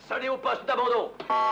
Salut au poste d'abandon.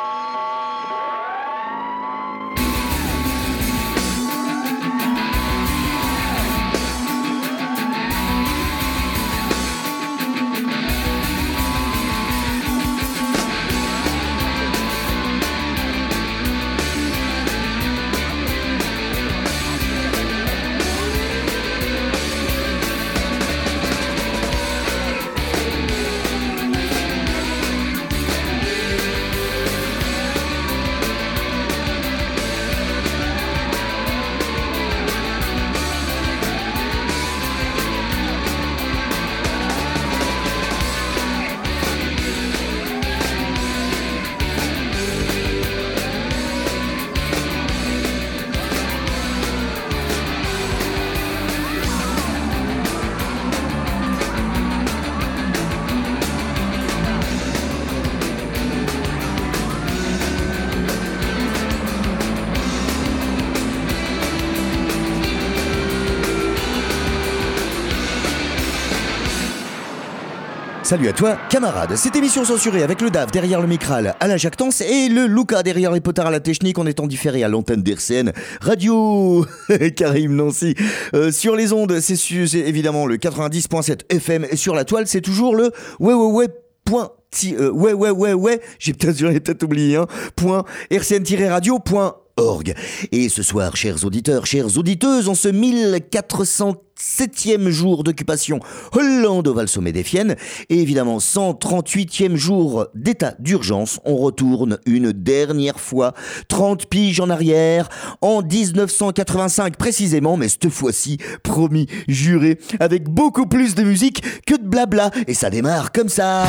Salut à toi, camarade. Cette émission censurée avec le DAF derrière le micral à la jactance et le Luca derrière les potards à la technique en étant différé à l'antenne d'RCN Radio Karim Nancy. Sur les ondes, c'est évidemment le 90.7 FM et sur la toile, c'est toujours le ouais, j'ai peut-être oublié, hein, .rcn-radio.org. Et ce soir, chers auditeurs, chères auditeuses, en ce 1407e jour d'occupation Hollande au Val-Sommet des Fiennes, et évidemment 138e jour d'état d'urgence, on retourne une dernière fois 30 piges en arrière, en 1985 précisément, mais cette fois-ci, promis, juré, avec beaucoup plus de musique que de blabla, et ça démarre comme ça.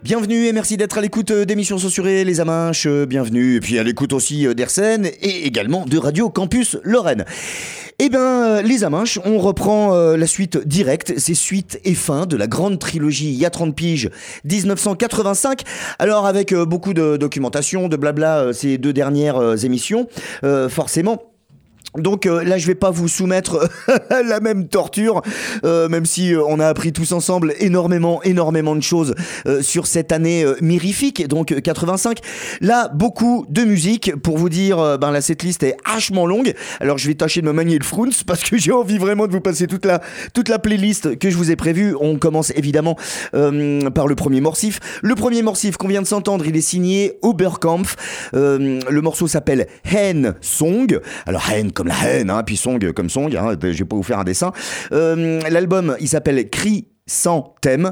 Bienvenue et merci d'être à l'écoute d'émissions censurées, les Aminches, bienvenue. Et puis à l'écoute aussi d'Airsen et également de Radio Campus Lorraine. Eh bien, les Aminches, on reprend la suite directe, c'est suite et fin de la grande trilogie Il y a 30 piges 1985. Alors avec beaucoup de documentation, de blabla, ces deux dernières émissions, forcément. Donc là je vais pas vous soumettre la même torture, même si on a appris tous ensemble énormément de choses sur cette année mirifique, donc 85. Là beaucoup de musique pour vous dire, la setlist est hachement longue. Alors je vais tâcher de me manier le frunz parce que j'ai envie vraiment de vous passer toute la playlist que je vous ai prévue. On commence évidemment par le premier morcif. Le premier morcif qu'on vient de s'entendre, il est signé Oberkampf. Le morceau s'appelle Hen Song. Alors Hen comme la haine, puis song comme song, je vais pas vous faire un dessin. L'album, il s'appelle Cri sans thème,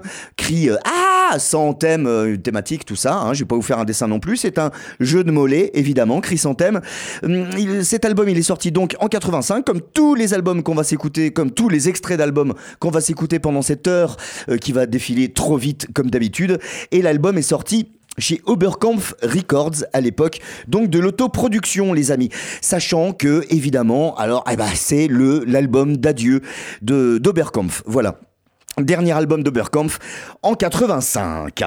sans thème thématique, tout ça, je vais pas vous faire un dessin non plus, c'est un jeu de mollets, évidemment, Cri sans thème. Cet album, il est sorti donc en 85, comme tous les albums qu'on va s'écouter, comme tous les extraits d'albums qu'on va s'écouter pendant cette heure qui va défiler trop vite comme d'habitude, et l'album est sorti chez Oberkampf Records à l'époque, donc de l'autoproduction, les amis, sachant que évidemment, c'est l'album d'adieu d'Oberkampf, voilà. Dernier album d'Oberkampf en 85.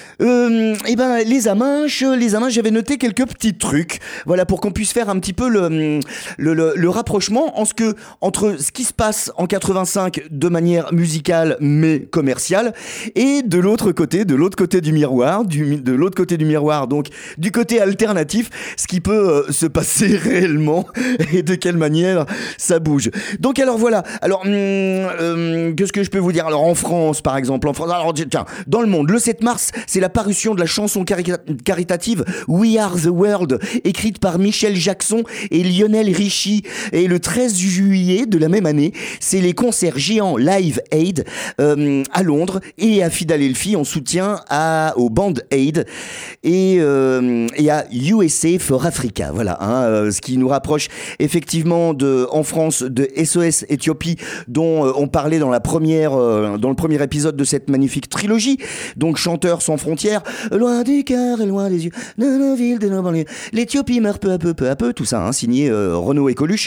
Les Aminches, j'avais noté quelques petits trucs, voilà, pour qu'on puisse faire un petit peu le rapprochement entre ce qui se passe en 85 de manière musicale mais commerciale, et de l'autre côté du miroir, donc du côté alternatif, ce qui peut se passer réellement et de quelle manière ça bouge. Donc alors voilà, qu'est-ce que je peux vous dire? Alors en France par exemple, tiens, dans le monde, le 7 mars, c'est la parution de la chanson caritative We Are the World, écrite par Michel Jackson et Lionel Richie. Et le 13 juillet de la même année, c'est les concerts géants Live Aid à Londres et à Philadelphie en soutien au Band Aid et à USA for Africa. Voilà, ce qui nous rapproche effectivement en France de SOS Éthiopie, dont on parlait dans le premier épisode de cette magnifique trilogie. Donc Chanteurs sans frontières, loin du cœur et loin des yeux de nos villes, de nos banlieues, l'Éthiopie meurt peu à peu, tout ça, signé Renaud et Coluche.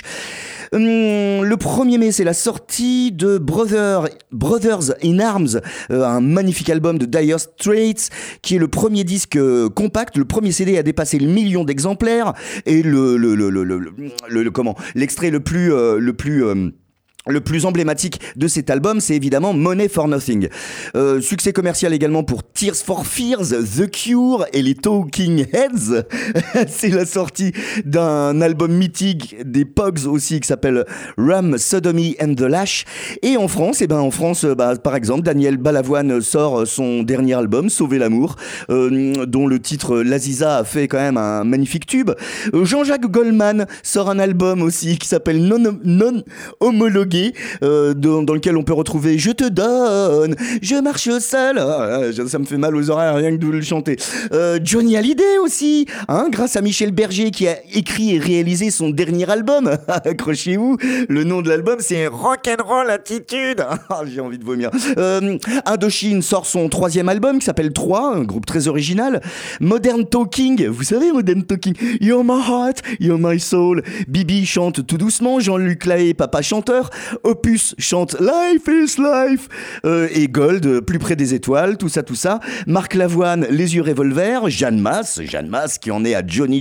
Le 1er mai, c'est la sortie de Brothers in Arms, un magnifique album de Dire Straits, qui est le premier disque compact, le premier CD à dépasser le million d'exemplaires, et l'extrait le plus emblématique de cet album, c'est évidemment Money for Nothing. Succès commercial également pour Tears for Fears, The Cure et les Talking Heads. C'est la sortie d'un album mythique des Pogs aussi, qui s'appelle Rum, Sodomy and the Lash. Et en France, par exemple, Daniel Balavoine sort son dernier album, Sauver l'amour, dont le titre L'Aziza a fait quand même un magnifique tube. Jean-Jacques Goldman sort un album aussi qui s'appelle Non homologué, dans lequel on peut retrouver Je te donne, je marche seul, ça me fait mal aux oreilles rien que de le chanter. Johnny Hallyday aussi, grâce à Michel Berger qui a écrit et réalisé son dernier album. Accrochez-vous, le nom de l'album c'est Rock'n'Roll Attitude. J'ai envie de vomir. Indochine sort son 3e album qui s'appelle 3, un groupe très original. Modern Talking, vous savez Modern Talking, You're my heart, you're my soul. Bibi chante tout doucement, Jean-Luc Lahaye, papa chanteur. Opus chante Life is Life, et Gold, Plus près des étoiles, tout ça. Marc Lavoine, Les yeux revolver. Jeanne Masse qui en est à Johnny.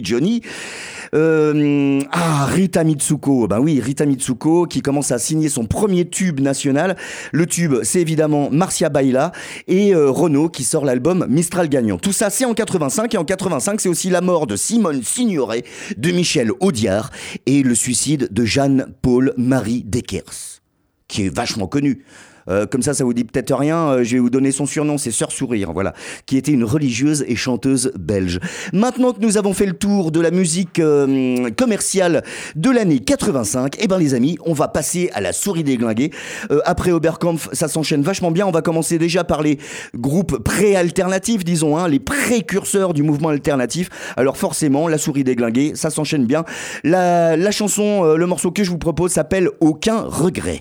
Rita Mitsuko, Rita Mitsuko qui commence à signer son premier tube national. Le tube, c'est évidemment Marcia Baila, et Renaud qui sort l'album Mistral Gagnant. Tout ça, c'est en 85, et en 85, c'est aussi la mort de Simone Signoret, de Michel Audiard, et le suicide de Jeanne-Paul-Marie Deckers, qui est vachement connu. Comme ça vous dit peut-être rien, je vais vous donner son surnom, c'est Sœur Sourire, voilà, qui était une religieuse et chanteuse belge. Maintenant que nous avons fait le tour de la musique commerciale de l'année 85, les amis, on va passer à la souris déglinguée. Après Oberkampf, ça s'enchaîne vachement bien. On va commencer déjà par les groupes pré-alternatifs, disons, les précurseurs du mouvement alternatif. Alors forcément, la souris déglinguée, ça s'enchaîne bien. La chanson, le morceau que je vous propose s'appelle Aucun regret.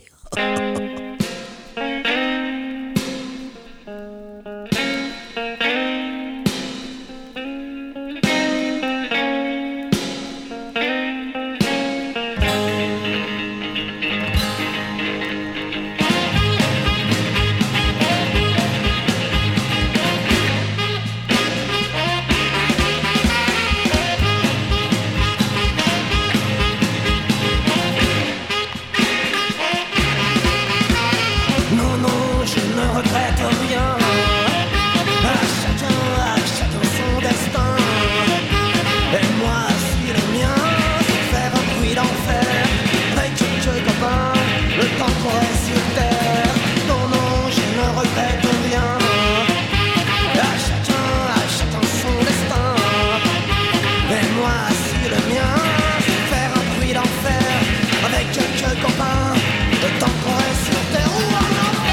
moi si le mien, faire un bruit d'enfer avec quelques copains, le temps qu'on reste sur terre ou en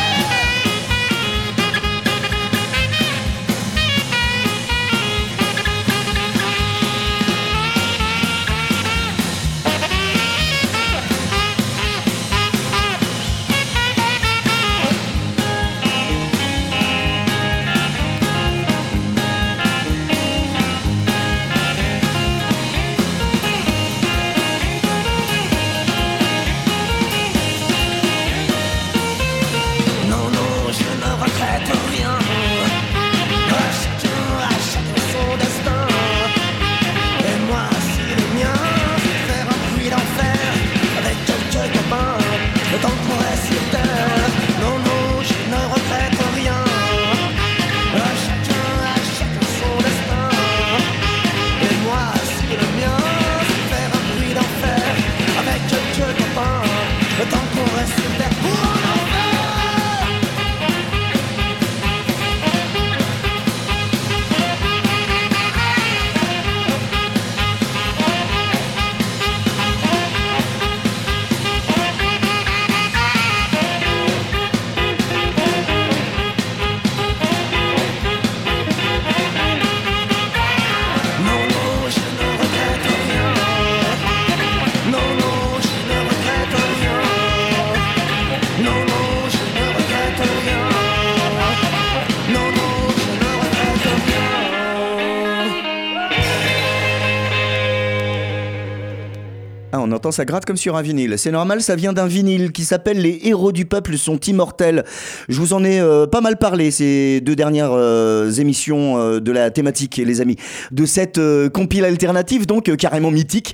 On entend ça gratte comme sur un vinyle. C'est normal, ça vient d'un vinyle qui s'appelle Les Héros du Peuple sont immortels. Je vous en ai pas mal parlé ces 2 dernières émissions de la thématique, les amis, de cette compile alternative, donc carrément mythique,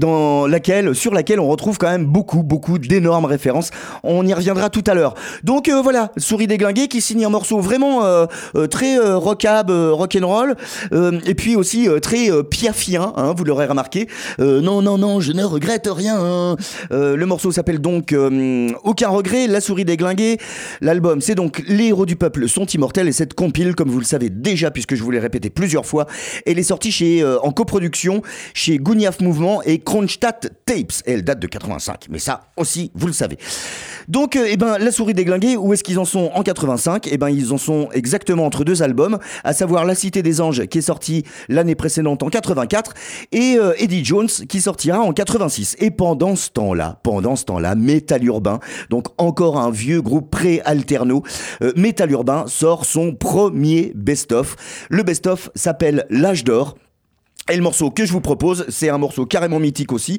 sur laquelle on retrouve quand même beaucoup d'énormes références. On y reviendra tout à l'heure. Donc voilà, Souris déglinguée qui signe un morceau vraiment très rock'n'roll, et puis aussi très piafien, hein, vous l'aurez remarqué. Non, je ne regrette rien. Le morceau s'appelle donc Aucun regret, La Souris déglinguée. L'album, c'est donc Les Héros du Peuple sont immortels, et cette compile, comme vous le savez déjà puisque je vous l'ai répété plusieurs fois, elle est sortie en coproduction chez Guniaf Mouvement et Kronstadt Tapes, et elle date de 85, mais ça aussi vous le savez. Donc La Souris déglinguée, où est-ce qu'ils en sont en 85? Ils en sont exactement entre 2 albums, à savoir La Cité des Anges qui est sorti l'année précédente en 84 et Eddie Jones qui sortira en 86. Et pendant ce temps-là, Métal Urbain, donc encore un vieux groupe pré-alterno, Métal Urbain sort son premier best-of. Le best-of s'appelle L'Âge d'Or. Et le morceau que je vous propose, c'est un morceau carrément mythique aussi,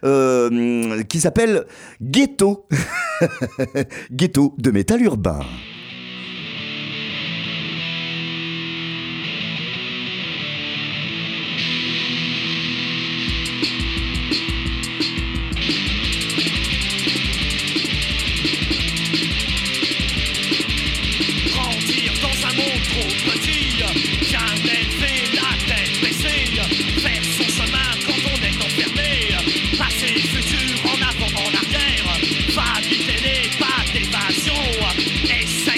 qui s'appelle Ghetto. Ghetto de Métal Urbain. En avant, en arrière, va guider les pas d'évasion.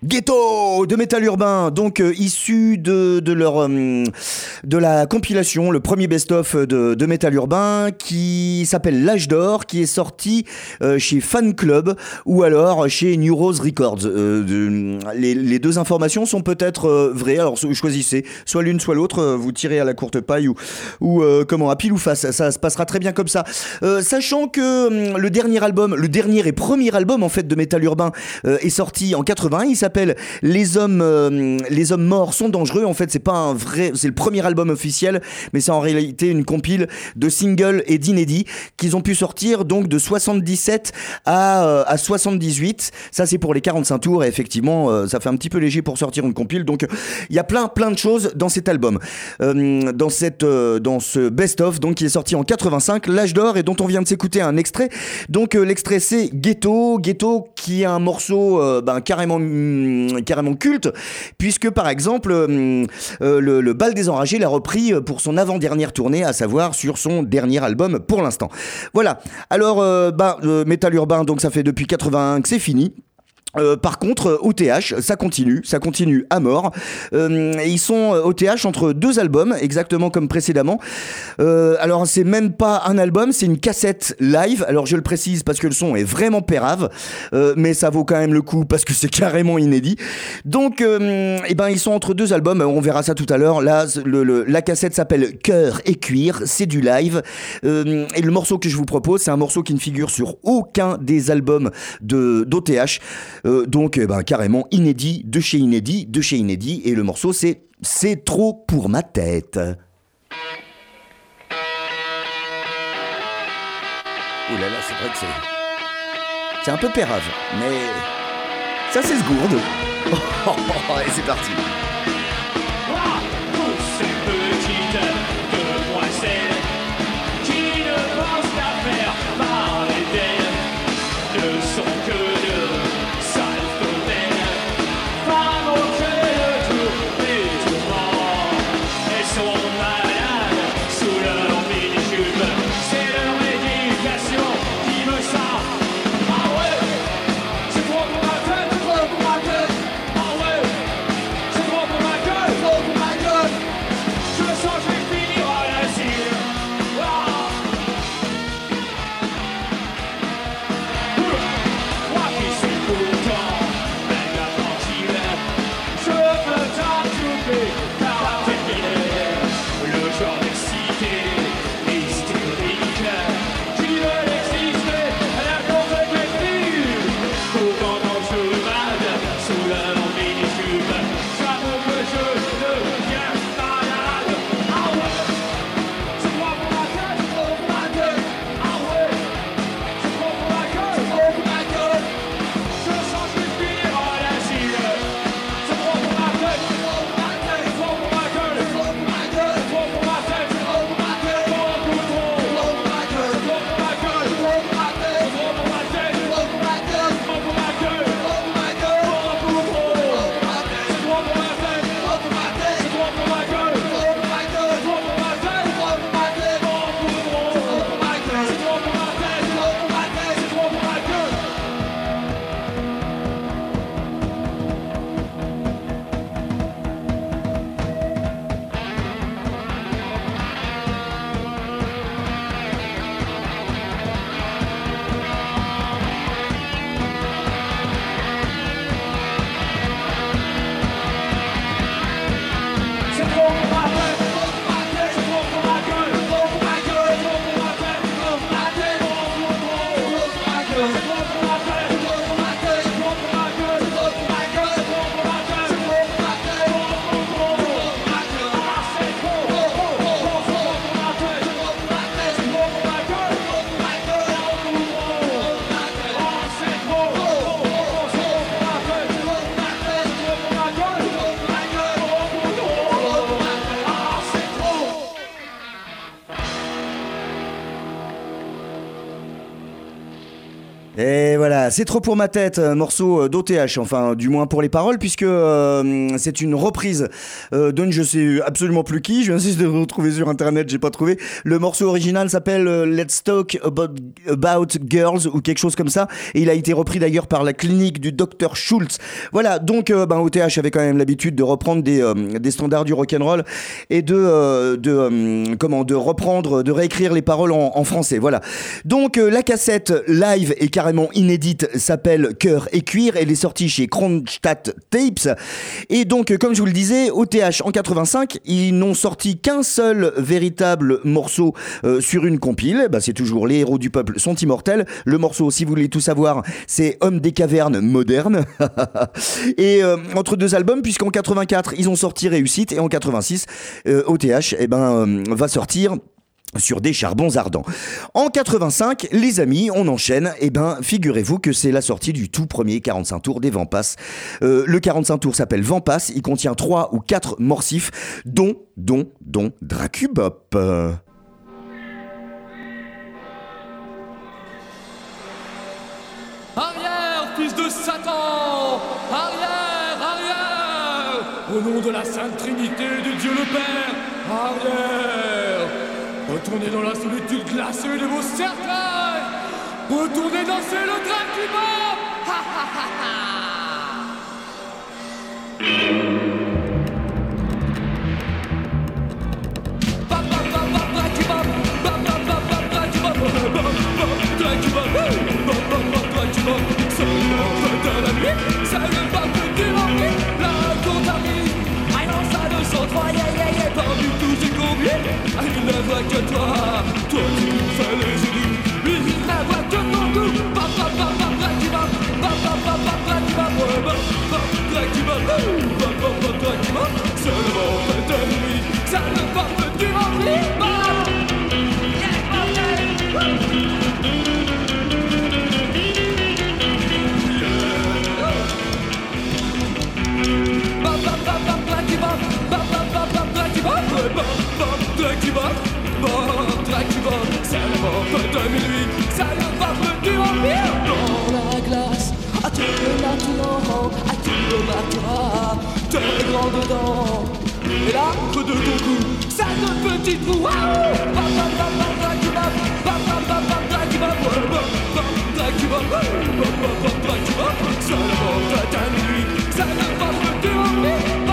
Ghetto de Métal Urbain, donc issu de la compilation, le premier best-of de Métal Urbain qui s'appelle L'Âge d'Or, qui est sorti chez Fan Club ou alors chez New Rose Records. Les deux informations sont peut-être vraies, alors choisissez, soit l'une soit l'autre, vous tirez à la courte paille ou comment, à pile ou face, ça se passera très bien comme ça. Sachant que le dernier et premier album en fait de Métal Urbain est sorti en 80, il s'appelle Les hommes morts sont dangereux. En fait, c'est le premier album officiel, mais c'est en réalité une compile de singles et d'inédits qu'ils ont pu sortir donc de 77 à 78. Ça, c'est pour les 45 tours et effectivement, ça fait un petit peu léger pour sortir une compile. Donc, il y a plein de choses dans cet album, dans ce best-of, donc qui est sorti en 85, L'Âge d'Or, et dont on vient de s'écouter un extrait. Donc, l'extrait c'est Ghetto qui est un morceau carrément culte, puisque par exemple le Bal des Enragés l'a repris pour son avant-dernière tournée, à savoir sur son dernier album pour l'instant. Voilà, alors Métal Urbain, donc ça fait depuis 81 que c'est fini. Par contre, OTH, ça continue à mort. Ils sont OTH entre deux albums, exactement comme précédemment. Alors, c'est même pas un album, c'est une cassette live. Alors, je le précise parce que le son est vraiment pérave, mais ça vaut quand même le coup parce que c'est carrément inédit. Donc, ils sont entre deux albums. On verra ça tout à l'heure. Là, la cassette s'appelle Cœur et Cuir. C'est du live. Et le morceau que je vous propose, c'est un morceau qui ne figure sur aucun des albums d'OTH. Donc carrément inédit de chez inédit, et le morceau c'est trop pour ma tête. Oh là là, c'est vrai que c'est un peu pérave, mais ça c'est ce gourde. Et c'est parti. C'est trop pour ma tête, Voilà, c'est trop pour ma tête, morceau d'OTH, enfin du moins pour les paroles, puisque c'est une reprise de je sais absolument plus qui, je viens de le retrouver sur internet, j'ai pas trouvé. Le morceau original s'appelle Let's Talk About Girls ou quelque chose comme ça, et il a été repris d'ailleurs par la clinique du Dr Schultz. Voilà, donc OTH avait quand même l'habitude de reprendre des standards du rock'n'roll et de reprendre, de réécrire les paroles en français. Voilà. Donc la cassette live est carrément inédite, s'appelle Cœur et Cuir, elle est sortie chez Kronstadt Tapes. Et donc comme je vous le disais, OTH en 85, ils n'ont sorti qu'un seul véritable morceau sur une compile. C'est toujours Les héros du peuple sont immortels. Le morceau, si vous voulez tout savoir, c'est Hommes des cavernes modernes. Et entre deux albums, puisqu'en 84 ils ont sorti Réussite, et en 86 OTH va sortir Sur des charbons ardents. En 85, les amis, on enchaîne. Figurez-vous que c'est la sortie du tout premier 45 tours des Vampas. Le 45 tours s'appelle Vampas. Il contient 3 ou 4 morsifs, dont Dracubop. Arrière, fils de Satan! Arrière, arrière! Au nom de la Sainte Trinité de Dieu le Père, arrière! Retournez dans la solitude glacée de vos cercueils! Retournez danser le Dracubop! Ha ha ha ha! Ça ne va plus du rempli, la contamine. Ah non, ça ne sent pas, parmi tous ces combien. Ah, il ne voit que toi, toi tu nous fais les idées. Il ne voit que ton goût. Seulement fait de nuit, ça ne va plus du rempli. Dans la glace, à te maintenant, à tu remarqueras tes grands dedans. Et l'arbre de ton cou, ça de petits trous. Seulement ta nuit, ça ne va plus du rempli.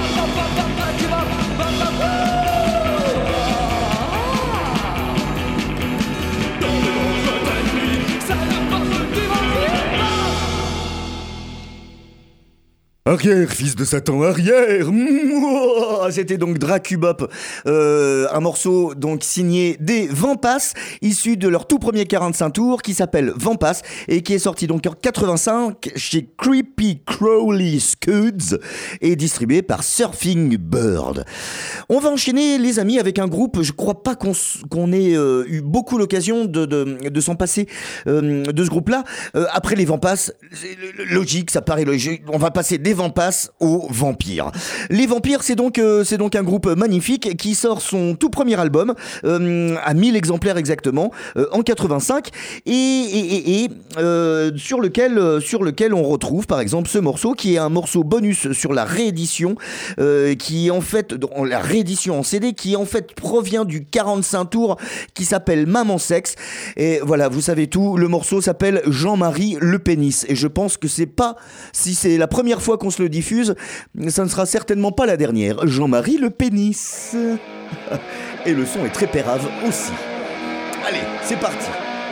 Arrière, fils de Satan, arrière. C'était donc Dracubop, un morceau donc signé des Vampas, issu de leur tout premier 45 tours qui s'appelle Vampas et qui est sorti donc en 85 chez Creepy Crawly Scuds et distribué par Surfing Bird. On va enchaîner les amis avec un groupe, je crois pas qu'on ait eu beaucoup l'occasion de s'en passer de ce groupe-là. Après les Vampas, logique, ça paraît logique, on va passer des Vampas aux Vampires. Les Vampires, c'est donc un groupe magnifique qui sort son tout premier album à 1000 exemplaires exactement en 85 et sur lequel on retrouve par exemple ce morceau qui est un morceau bonus sur la réédition qui en fait la réédition en CD qui en fait provient du 45 tours qui s'appelle Maman Sexe et voilà, vous savez tout, le morceau s'appelle Jean-Marie Le Pénis et je pense que c'est pas, si c'est la première fois qu'on se le diffuse, ça ne sera certainement pas la dernière. Jean-Marie Le Pénis. Et le son est très pérave aussi. Allez, c'est parti.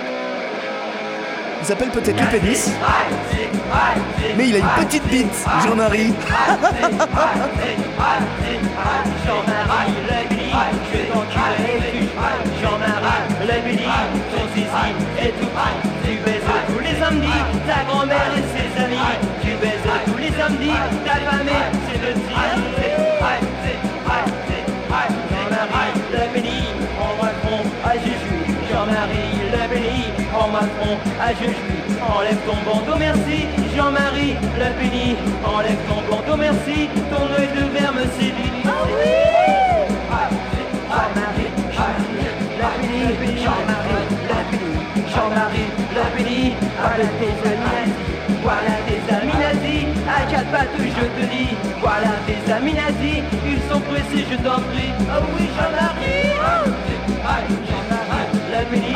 Il s'appelle peut-être Le Pénis, mais il a une petite bite, Jean-Marie. Jean-Marie Le Pénis, je vais t'enculer. Jean-Marie Le Pénis, ton zizi est tout prêt. Tu baises tous les samedis, ta grand-mère et ses amis. Tu baises tous les samedis, ta femme et ses deux filles. Jean-Marie Le Pénis, envoie le front à Juju. Jean-Marie Le Pénis, envoie le front à Juju. Enlève ton bandeau, merci. Jean-Marie Le Pénis, enlève ton bandeau, merci. Ton œil de verre me séduit. Oh oui! Jean-Marie Le Pénis, Jean-Marie Le Pénis, Jean-Marie Le Pénis, avec tes amis. à quatre pattes je te dis, voilà tes amis nazis, ils sont pressés, je t'en prie. Oh oui, Jean-Marie, Jean-Marie, le béni,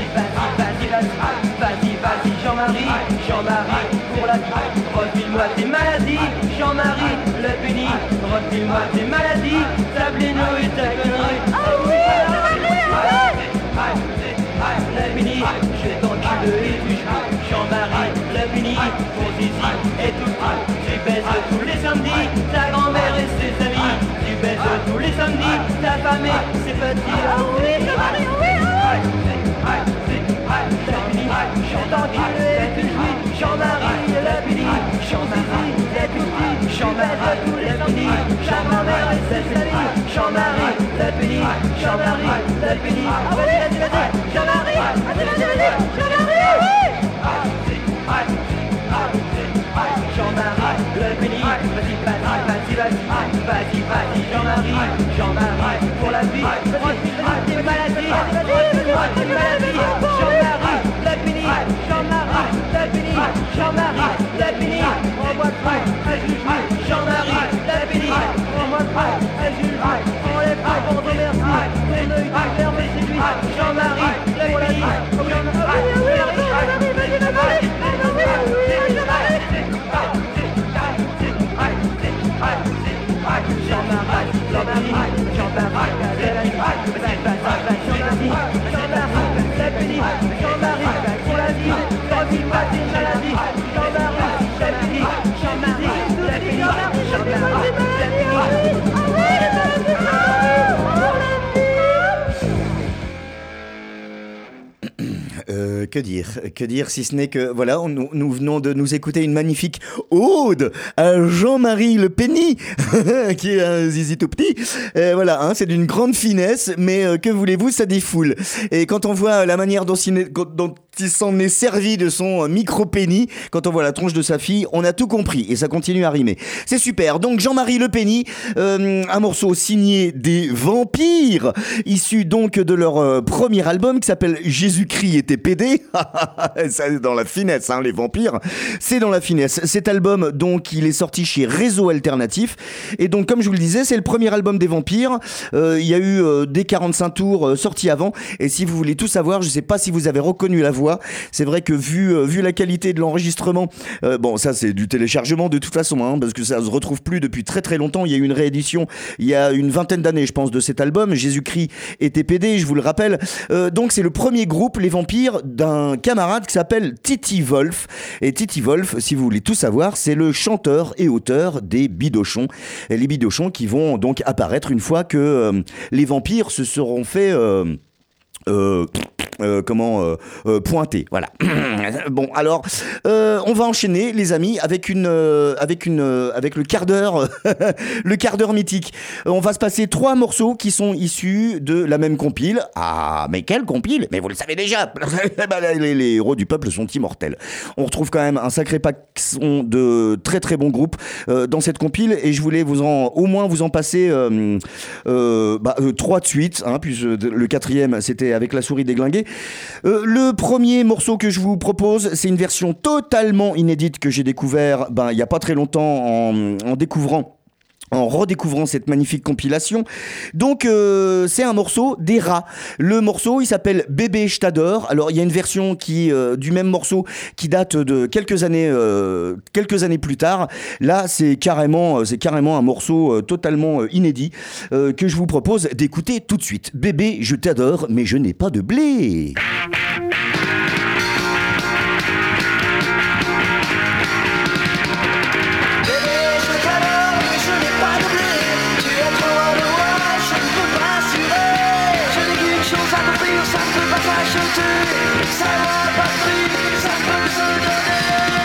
vas-y, Jean-Marie, pour la vie, refile-moi tes maladies, Jean-Marie, le béni, refile-moi tes maladies, ta bléno et ta connerie. Oh oui, le béni, je t'encule et tu joues, Jean-Marie, le béni, ton zizi est tout court, tu baises tous les samedis, ta grand-mère et ses amis, tu baises tous les samedis, ta femme et ses petits. Oh oui, Jean-Marie, oui, je t'encule et tu jouis, Jean-Marie, le béni, Jean-Marie, et tu dis, Jean-Marie, tous les samedis, ta grand-mère et ses amis, Jean-Marie, le béni, Jean-Marie, le béni. Ah oui, vas-y, Jean-Marie, Jean-Marie, Jean-Marie, le béni, vas-y, Jean-Marie, pour la vie, tes maladies, Jean-Marie, le béni, Jean-Marie, le béni, Jean-Marie, le béni, envoie pas, Jean-Marie, le béni, envoie pas, on les prend pour te merci, ton œil du verre me séduit, Jean-Marie, le béni, Que dire si ce n'est que voilà, nous venons de nous écouter une magnifique ode à Jean-Marie Le Penny, qui est un zizi tout petit. Voilà, hein, c'est d'une grande finesse, mais que voulez-vous, ça défoule. Et quand on voit la manière dont il s'en est servi de son micro-penny, quand on voit la tronche de sa fille, on a tout compris et ça continue à rimer. C'est super. Donc Jean-Marie Le Penny, un morceau signé des Vampires, issu donc de leur premier album qui s'appelle Jésus-Christ était pédé. Ça c'est dans la finesse, hein, les Vampires. C'est dans la finesse. Cet album, donc, il est sorti chez Réseau Alternatif. Et donc, comme je vous le disais, c'est le premier album des Vampires. Il y a eu des 45 tours sortis avant. Et si vous voulez tout savoir, je sais pas si vous avez reconnu la voix. C'est vrai que vu la qualité de l'enregistrement, bon, ça c'est du téléchargement de toute façon, hein, parce que ça se retrouve plus depuis très très longtemps. Il y a eu une réédition il y a une vingtaine d'années, je pense, de cet album. Jésus-Christ était pédé, je vous le rappelle. Donc, c'est le premier groupe, les Vampires, d'un camarade qui s'appelle Titi Wolf. Et Titi Wolf, si vous voulez tout savoir, c'est le chanteur et auteur des Bidochons. Et les Bidochons qui vont donc apparaître une fois que les Vampires se seront fait... pointé, voilà. Bon, alors on va enchaîner, les amis, avec le quart d'heure, le quart d'heure mythique. On va se passer 3 morceaux qui sont issus de la même compile. Ah, mais quelle compile? Mais vous le savez déjà. Les héros du peuple sont immortels. On retrouve quand même un sacré paquet de très très bons groupes dans cette compile, et je voulais au moins vous en passer 3 de suite, hein, puis le 4e c'était avec La Souris déglinguée. Le premier morceau que je vous propose, c'est une version totalement inédite que j'ai découvert il y a pas très longtemps en redécouvrant cette magnifique compilation. Donc c'est un morceau des Rats. Le morceau, il s'appelle Bébé je t'adore. Alors il y a une version du même morceau qui date de quelques années plus tard. Là c'est carrément un morceau totalement inédit que je vous propose d'écouter tout de suite. Bébé je t'adore mais je n'ai pas de blé. Ça n'a pas pris, ça peut se donner.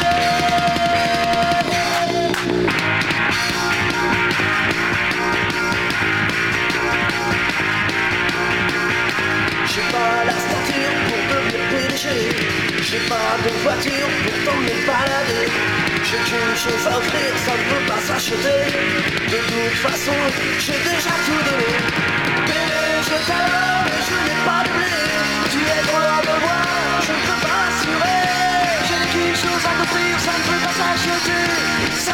J'ai pas la stature pour devenir PDG. J'ai pas de voiture pour t'emmener balader. J'ai qu'une chose à offrir, ça ne peut pas s'acheter. De toute façon, j'ai déjà tout donné. Bébé, je t'adore, mais je n'ai pas de blé. Tu es trop loin de moi, je ne peux pas assurer. J'ai qu'une chose à t'offrir, ça ne peut pas s'acheter. Ça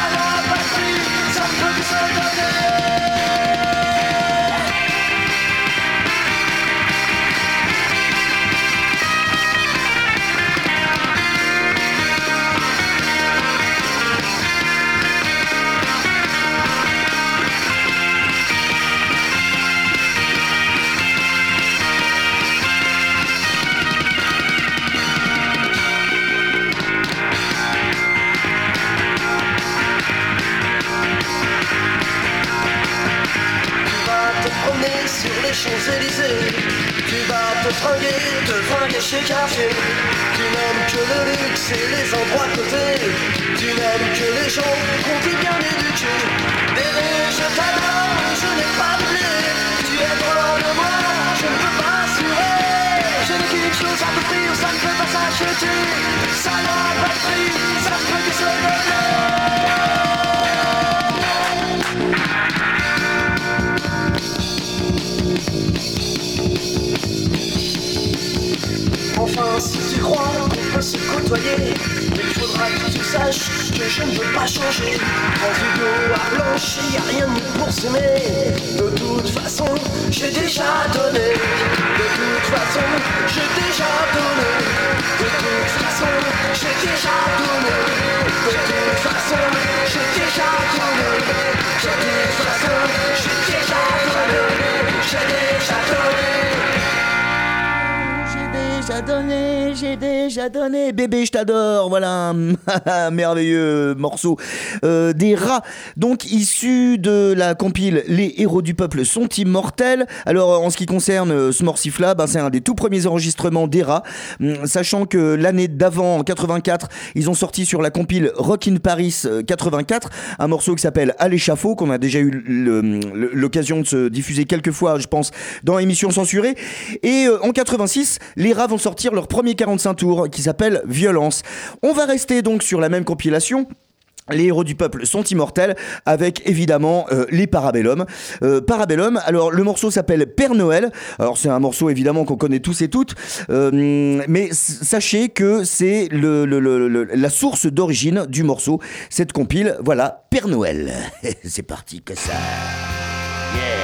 les Champs-Élysées. Tu vas te fringuer chez Cartier. Tu n'aimes que le luxe et les endroits cotés. Tu n'aimes que les gens qu'on dit bien éduqués. Bébé, je t'adore, je n'ai pas d'idée. Tu es loin de moi, je ne peux pas assurer. Je n'ai qu'une chose à t'offrir, ça ne peut pas s'acheter. Ça n'a pas de prix, ça ne peut que se donner. Enfin, si tu crois qu'on peut se côtoyer, il faudra que tu saches que je ne veux pas changer. En vidéo à blanche, y a rien de mieux pour s'aimer. De toute façon, j'ai déjà donné. De toute façon, j'ai déjà donné. De toute façon, j'ai déjà donné. De toute façon, j'ai déjà donné. De toute façon, j'ai déjà donné. J'ai déjà donné. J'ai déjà donné, bébé je t'adore, voilà, merveilleux morceau des Rats, donc issus de la compile Les Héros du Peuple sont immortels. Alors en ce qui concerne ce morcif-là, c'est un des tout premiers enregistrements des Rats, sachant que l'année d'avant, en 84, ils ont sorti sur la compile Rock in Paris 84, un morceau qui s'appelle À l'échafaud, qu'on a déjà eu l'occasion de se diffuser quelques fois, je pense, dans l'émission censurée, et en 86, les Rats vont sortir leur premier 45 tours qui s'appelle Violence. On va rester donc sur la même compilation. Les Héros du Peuple sont immortels, avec évidemment les Parabellum. Parabellum, alors le morceau s'appelle Père Noël. Alors c'est un morceau évidemment qu'on connaît tous et toutes, mais sachez que c'est la source d'origine du morceau, cette compile. Voilà, Père Noël. C'est parti que ça. Yeah.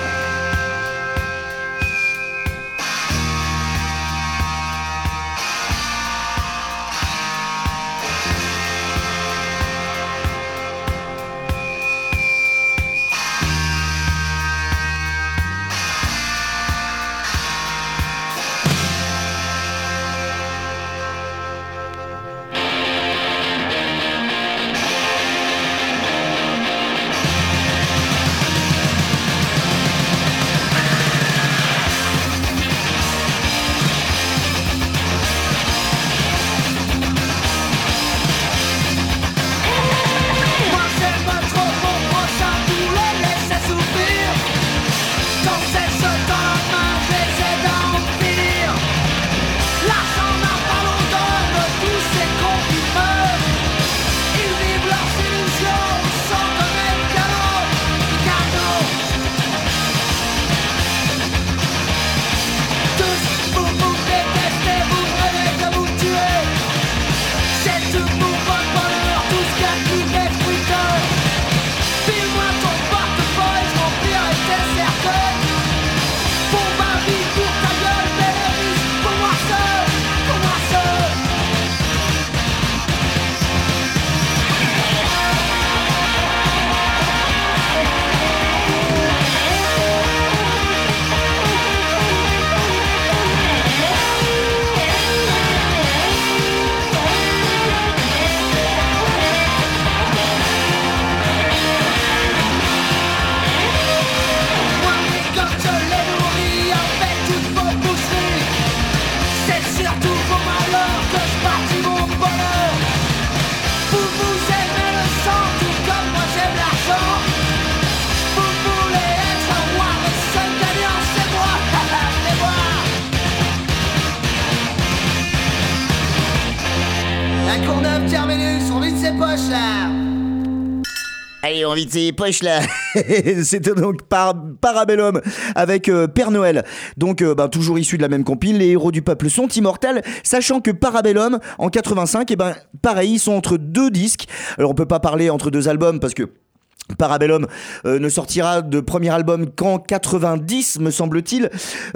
Allez, on vide ses poches là. C'était donc Parabellum avec Père Noël. Donc toujours issu de la même compile, les Héros du Peuple sont immortels, sachant que Parabellum en 85, pareil, ils sont entre deux disques. Alors on peut pas parler entre deux albums parce que Parabellum ne sortira de premier album qu'en 90, me semble-t-il.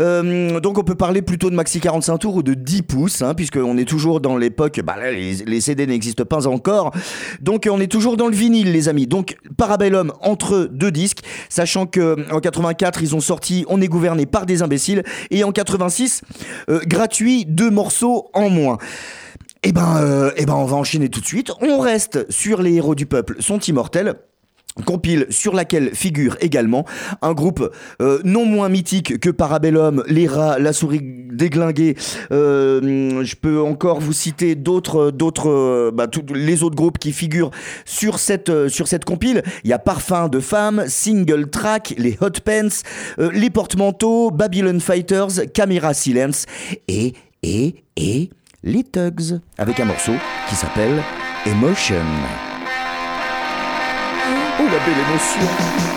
Donc on peut parler plutôt de maxi 45 tours ou de 10 pouces, puisqu'on est toujours dans l'époque, là, les CD n'existent pas encore. Donc on est toujours dans le vinyle, les amis. Donc Parabellum entre deux disques, sachant que en 84, ils ont sorti On est gouverné par des imbéciles, et en 86, gratuit, 2 morceaux en moins. On va enchaîner tout de suite. On reste sur Les Héros du Peuple sont immortels. compile sur laquelle figure également un groupe non moins mythique que Parabellum, Les Rats, La Souris Déglinguée. Je peux encore vous citer d'autres les autres groupes qui figurent sur cette compile. Il y a Parfum de Femme, Single Track, les Hot Pants, les Porte-Manteaux, Babylon Fighters, Camera Silence et les Tugs avec un morceau qui s'appelle Emotion. Oh, la belle émotion!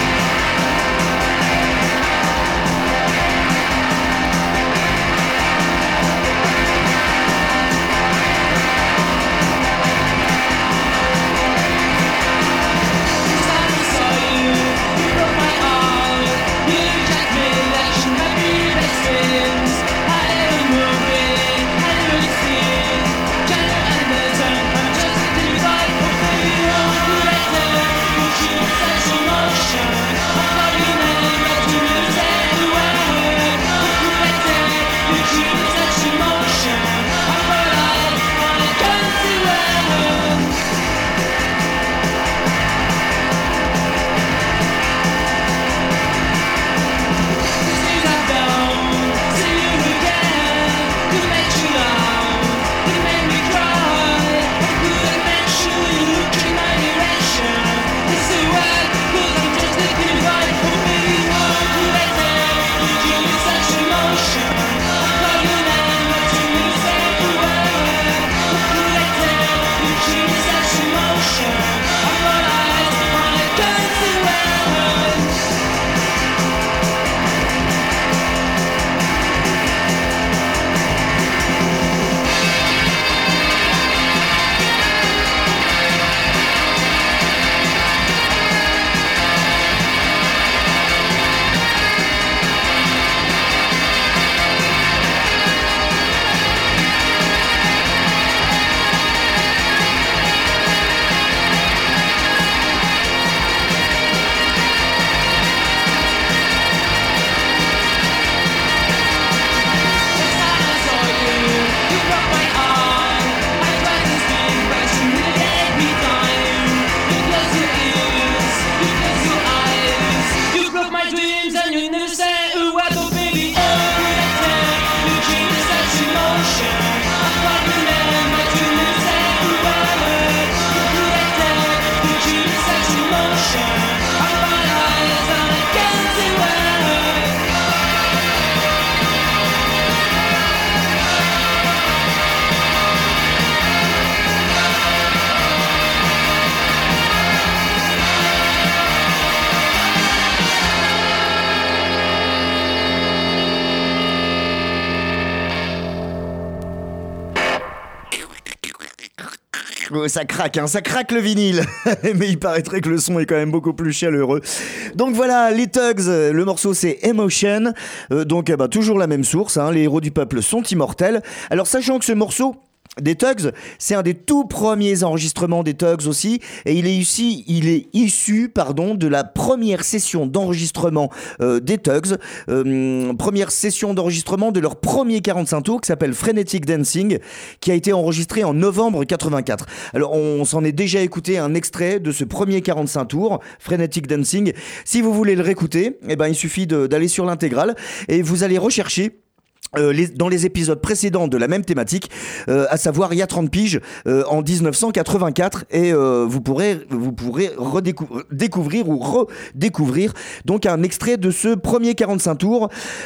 Ça craque, hein, ça craque le vinyle. Mais il paraîtrait que le son est quand même beaucoup plus chaleureux. Donc voilà, les Tugs, le morceau c'est Emotion. Donc toujours la même source, hein, les héros du peuple sont immortels. Alors sachant que ce morceau des Tugs, c'est un des tout premiers enregistrements des Tugs aussi, et il est issu de la première session d'enregistrement des Tugs, première session d'enregistrement de leur premier 45 tours qui s'appelle Frenetic Dancing, qui a été enregistré en novembre 84. Alors on s'en est déjà écouté un extrait de ce premier 45 tours, Frenetic Dancing. Si vous voulez le réécouter, il suffit d'aller sur l'intégrale et vous allez rechercher dans les épisodes précédents de la même thématique, à savoir il y a 30 piges en 1984, et vous pourrez découvrir ou redécouvrir donc un extrait de ce premier 45 tours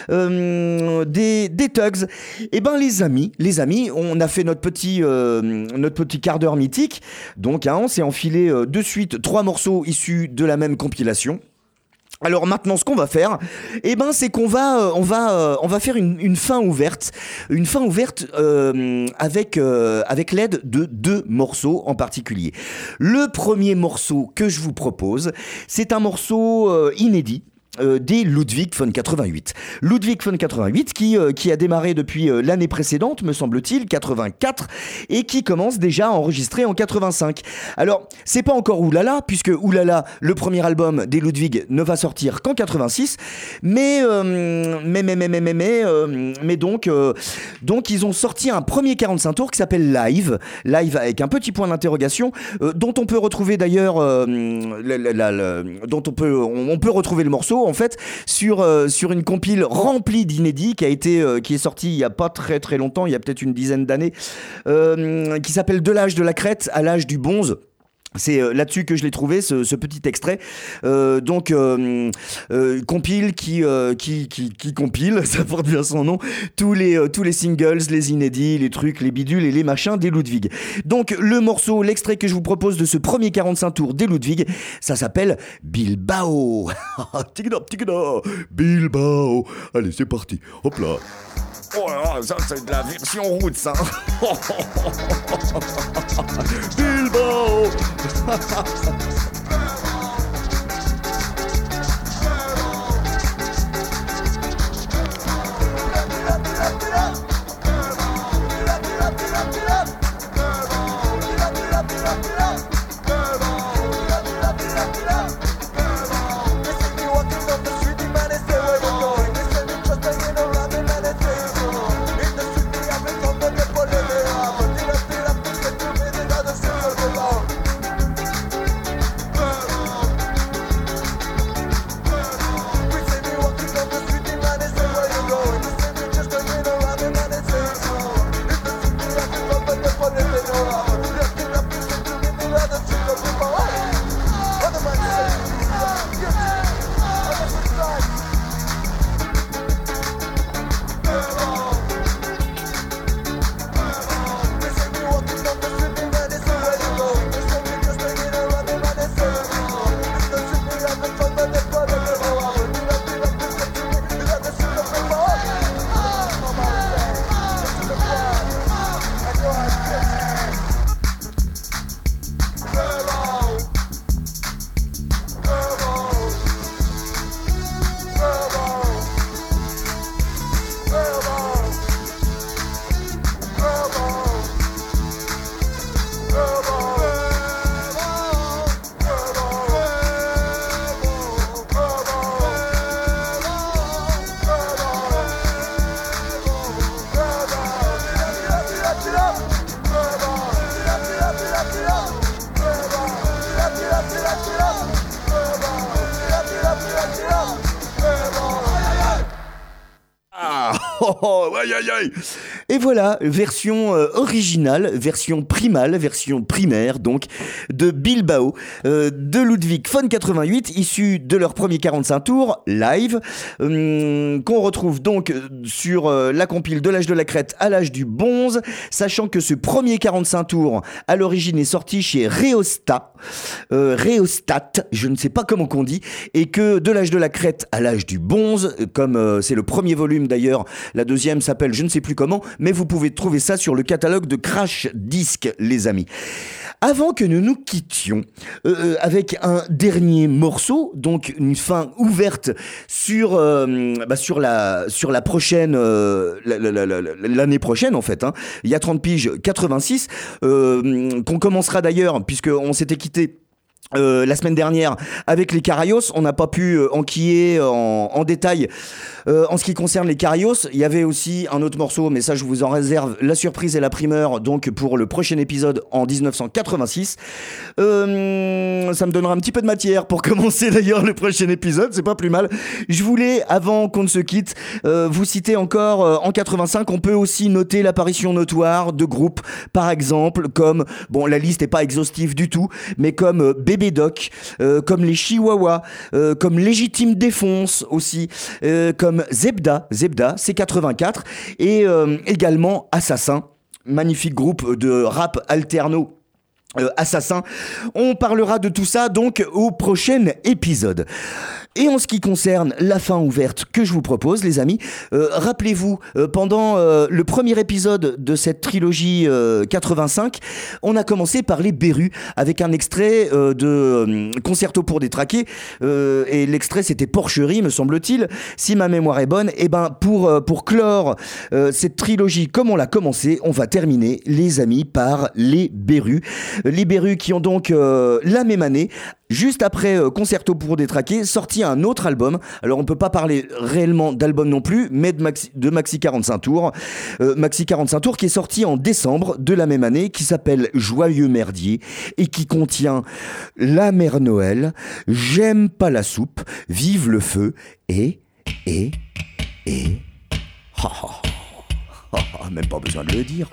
des Tugs. Et les amis, on a fait notre petit quart d'heure mythique. Donc on s'est enfilé de suite 3 morceaux issus de la même compilation. Alors maintenant, ce qu'on va faire, c'est qu'on va faire une fin ouverte, avec l'aide de 2 morceaux en particulier. Le premier morceau que je vous propose, c'est un morceau inédit. des Ludwig von 88. Ludwig von 88 qui a démarré depuis l'année précédente, me semble-t-il, 84, et qui commence déjà à enregistrer en 85. Alors, c'est pas encore Oulala, puisque Oulala, le premier album des Ludwig, ne va sortir qu'en 86, mais donc ils ont sorti un premier 45 tours qui s'appelle Live avec un petit point d'interrogation, dont on peut retrouver d'ailleurs, dont on peut retrouver le morceau en fait sur une compile remplie d'inédits qui est sortie il y a pas très très longtemps, il y a peut-être une dizaine d'années, qui s'appelle De l'âge de la crête à l'âge du bonze. C'est là-dessus que je l'ai trouvé, ce petit extrait. Compile qui compile, ça porte bien son nom, tous les singles, les inédits, les trucs, les bidules et les machins des Ludwig. Donc le morceau, l'extrait que je vous propose de ce premier 45 tours des Ludwig, ça s'appelle Bilbao. Tigida, Bilbao. Allez, c'est parti. Hop là. Oh là, ça c'est de la version roots, ça. Bilbao. Aïe aïe aïe. Et voilà, version originale, version primale, version primaire donc de Bilbao, de Ludwig von 88, issu de leur premier 45 tours live, qu'on retrouve donc sur la compile De l'âge de la crête à l'âge du bonze, sachant que ce premier 45 tours à l'origine est sorti chez Rheostat, je ne sais pas comment qu'on dit, et que De l'âge de la crête à l'âge du bonze, comme c'est le premier volume d'ailleurs, la deuxième s'appelle je ne sais plus comment, mais vous pouvez trouver ça sur le catalogue de Crash Disc, les amis. Avant que nous nous quittions avec un dernier morceau, donc une fin ouverte sur la prochaine l'année prochaine en fait, hein. Il y a 30 piges 86 qu'on commencera d'ailleurs puisque on s'était quitté la semaine dernière avec les Carayos. On n'a pas pu enquiller en détail en ce qui concerne les Carayos. Il y avait aussi un autre morceau, mais ça je vous en réserve la surprise et la primeur donc pour le prochain épisode en 1986. Ça me donnera un petit peu de matière pour commencer d'ailleurs le prochain épisode, c'est pas plus mal. Je voulais, avant qu'on ne se quitte, vous citer encore en 85, on peut aussi noter l'apparition notoire de groupes par exemple comme, bon la liste n'est pas exhaustive du tout, mais comme Bébé Doc, comme les Chihuahuas, comme Légitime Défonce aussi, comme Zebda, c'est 84, et également Assassin, magnifique groupe de rap alterno. Assassin. On parlera de tout ça donc au prochain épisode. Et en ce qui concerne la fin ouverte que je vous propose, les amis, rappelez-vous, pendant le premier épisode de cette trilogie 85, on a commencé par les Berus avec un extrait de Concerto pour détraquer, et l'extrait c'était Porcherie, me semble-t-il, si ma mémoire est bonne. Et ben pour clore cette trilogie comme on l'a commencé, on va terminer, les amis, par les Berus. Les Berus qui ont donc la même année, juste après Concerto pour détraquer, sorti un autre album. Alors on peut pas parler réellement d'album non plus, mais de maxi 45 tours. Maxi 45 tours qui est sorti en décembre de la même année, qui s'appelle Joyeux Merdier et qui contient La Mère Noël, J'aime pas la soupe, Vive le feu et même pas besoin de le dire.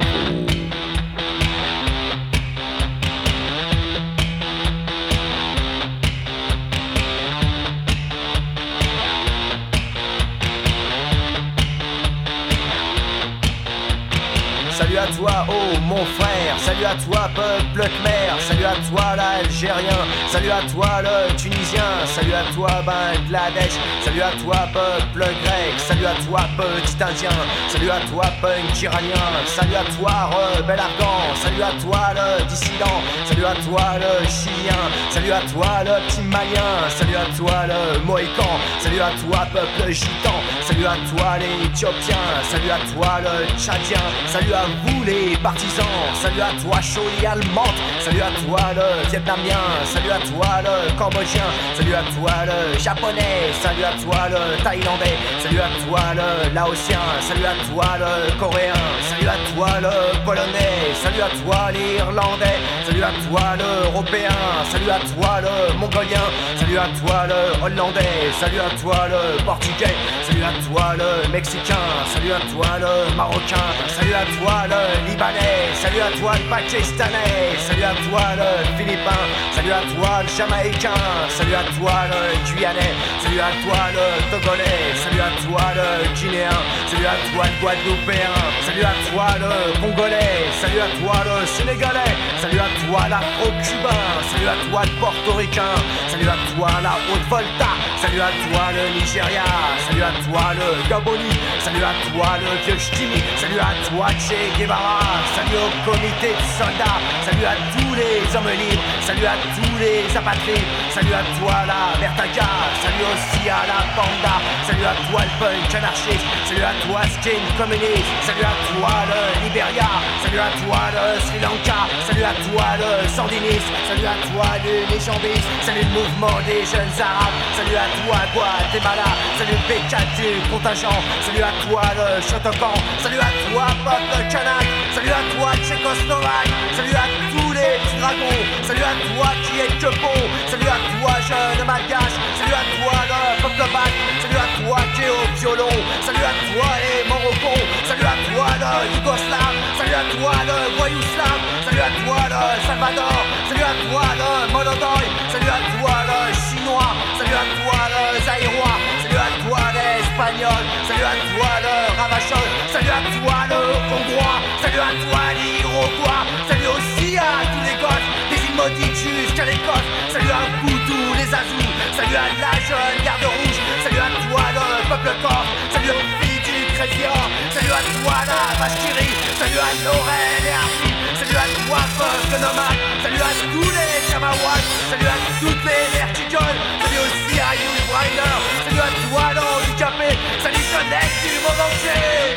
Salut à toi, oh mon frère, salut à toi peuple khmer, salut à toi l'Algérien, salut à toi le Tunisien, salut à toi Bangladesh, salut à toi peuple grec, salut à toi petit indien, salut à toi punk iranien, salut à toi rebelle afghan, salut à toi le dissident, salut à toi le chilien, salut à toi le petit malien, salut à toi le mohican, salut à toi peuple gitan, salut à toi les éthiopiens, salut à toi le tchadien, salut à vous les partisans, salut à toi Choli allemande, salut à toi le vietnamien, salut à toi le cambodgien, salut à toi le japonais, salut à toi le thaïlandais, salut à toi le laotien, salut à toi le coréen, salut à toi le polonais, salut à toi l'irlandais, salut à toi l'européen, salut à toi le mongolien, salut à toi le hollandais, salut à toi le portugais, salut à toi le mexicain, salut à toi le marocain, salut à toi le libanais, salut à toi le pakistanais, salut à toi le philippin, salut à toi le jamaïcain, salut à toi le guyanais, salut à toi le togolais, salut à toi le guinéen, salut à toi le guadeloupéen, salut à toi le congolais, salut à toi le sénégalais, salut à toi l'afro-cubain, salut à toi le portoricain, salut à toi la Haute-Volta, salut à toi le Nigeria, salut à toi le Gaboni, salut à toi le vieux Ch'timi, salut à toi Che Guevara, salut au comité de soldats, salut à tous les hommes libres, salut à tous les apatrides, salut à toi la Bertaga, salut aussi à la Panda, salut à toi le punk anarchiste, salut à toi skin communiste, salut à toi le Liberia, salut à toi le Sri Lanka, salut à toi le sandiniste, salut à toi le légambiste, salut le mouvement des jeunes arabes, salut à toi Guatemala, salut le P4 du contingent, salut à toi le Shotokan, salut à toi peuple kanak, salut à toi Tchécoslovaque, salut à tous les petits dragons, salut à toi qui est que bon, salut à toi jeune malgache, salut à toi le peuple bac, salut à toi qui est au violon, salut à toi les Morocons, salut à toi le Yougoslave, salut à toi le voyouslave, salut à toi le Salvador, salut à toi le Monodoy, salut à toi le chinois, salut à toi le zaïrois, salut à toi l'espagnol, salut à toi le ravachol, salut à toi le hongrois, salut à toi l'iroquois, salut aussi à tous les gosses, des îles maudites jusqu'à l'Écosse, salut à vous tous les azous, salut à la jeune garde rouge, salut à toi le peuple corse, salut aux filles du Crécia, salut à toi la vache qui rit, salut à Laurel et Arthur, salut à toi peuple nomade, salut à tous les Kamawats, salut à toutes les mères qui gueulent, salut aussi à Youth Rider, salut à toi l'handicapé, salut jeunesse du monde entier.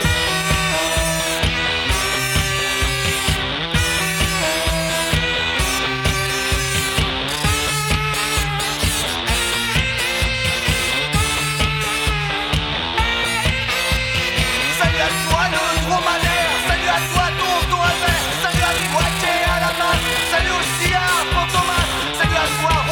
Salut à toi le dromadaire, salut à toi tonton Albert, salut à toi qui est à la masse, salut aussi à Fantomas, salut à toi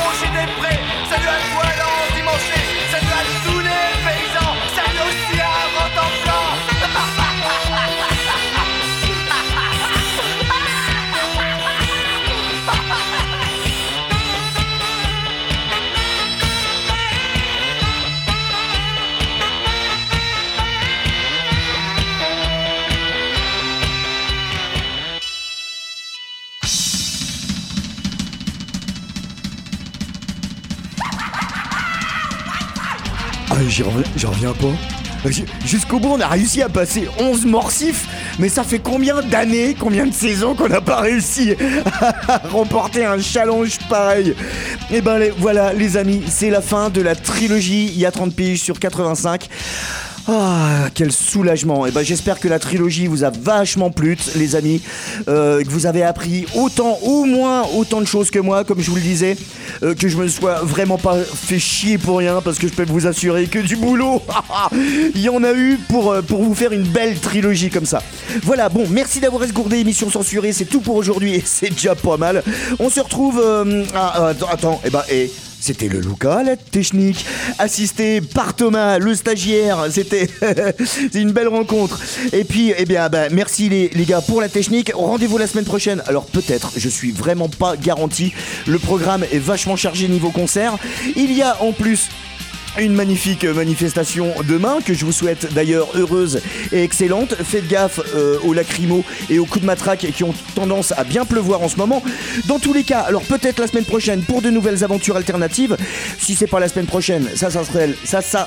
J'en reviens pas. Jusqu'au bout, on a réussi à passer 11 morsifs, mais ça fait combien d'années, combien de saisons qu'on n'a pas réussi à remporter un challenge pareil? Et ben voilà les amis, c'est la fin de la trilogie Il y a 30 piges sur 85. Ah, quel soulagement. Et ben j'espère que la trilogie vous a vachement plu, les amis, que vous avez appris autant, au moins autant de choses que moi, comme je vous le disais, que je me sois vraiment pas fait chier pour rien, parce que je peux vous assurer que du boulot, il y en a eu pour vous faire une belle trilogie comme ça. Voilà, bon, merci d'avoir esgourdé émission censurée, c'est tout pour aujourd'hui et c'est déjà pas mal. On se retrouve... attends, c'était le Luca, la technique, assisté par Thomas, le stagiaire. C'est une belle rencontre. Et puis, merci les gars pour la technique. Rendez-vous la semaine prochaine. Alors peut-être, je suis vraiment pas garanti. Le programme est vachement chargé niveau concert. Il y a en plus une magnifique manifestation demain, que je vous souhaite d'ailleurs heureuse et excellente. Faites gaffe aux lacrymos et aux coups de matraque qui ont tendance à bien pleuvoir en ce moment. Dans tous les cas, alors peut-être la semaine prochaine pour de nouvelles aventures alternatives. Si c'est pas la semaine prochaine, ça serait...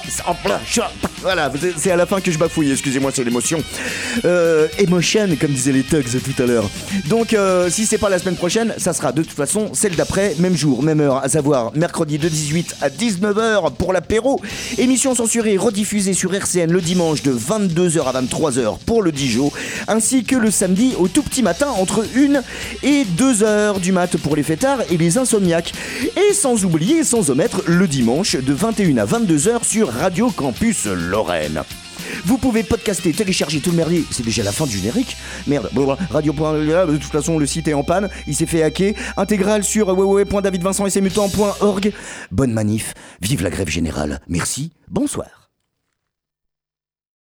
Voilà, c'est à la fin que je bafouille, excusez-moi, c'est l'émotion. Emotion, comme disaient les thugs tout à l'heure. Donc, si c'est pas la semaine prochaine, ça sera de toute façon celle d'après, même jour, même heure, à savoir mercredi de 18 à 19h pour l'apéro. Émission censurée rediffusée sur RCN le dimanche de 22h à 23h pour le Dijon, ainsi que le samedi au tout petit matin entre 1 et 2h du mat pour les fêtards et les insomniaques. Et sans oublier, sans omettre, le dimanche de 21 à 22h sur Radio Campus Lorraine. Vous pouvez podcaster, télécharger tout le merdier. C'est déjà la fin du générique. Merde, radio. De toute façon, le site est en panne. Il s'est fait hacker. Intégral sur www.davidvincent.org. Bonne manif. Vive la grève générale. Merci. Bonsoir.